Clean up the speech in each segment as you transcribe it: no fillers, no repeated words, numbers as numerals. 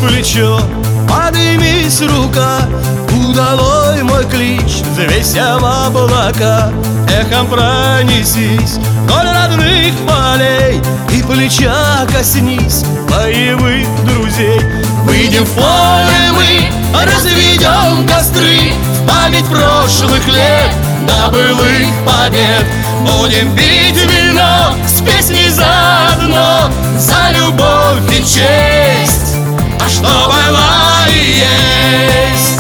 плечо. Поднимись, рука, удалой мой клич, взвейся в облака, эхом пронесись вдоль родных полей и плеча коснись боевых друзей. Выйдем в поле мы, разведем костры в память прошлых лет, до былых побед. Будем пить вино с песней заодно, за любовь и честь, а что было и есть.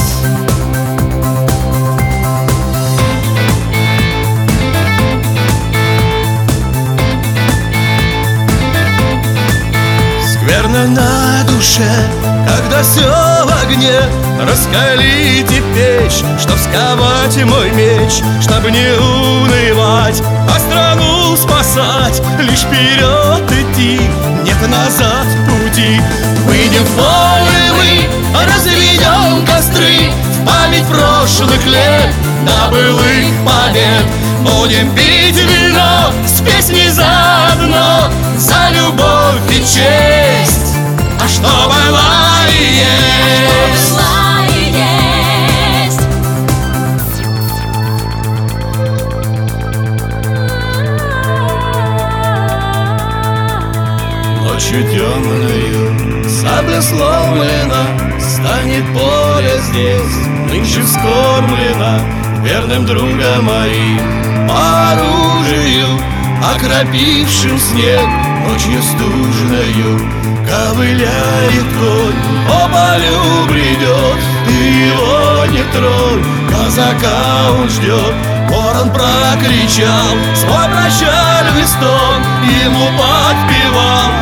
Скверно на душе, когда все в огне. Раскалите печь, чтоб сковать мой меч, чтоб не унывать, а страну спасать. Лишь вперед идти, нет назад пути. Выйдем в поле мы, разведем костры в память прошлых лет, до былых побед. Будем пить вино с песней заодно, за любовь и честь, а что было и есть. Ночью темною сабля сломлена, станет поле здесь нынче вскормлено верным другом моим по оружию, окропившим снег ночью стужною. Ковыляет конь, по полю бредет, ты его не тронь, казака он ждет. Ворон прокричал свой прощальный стон, ему подпевал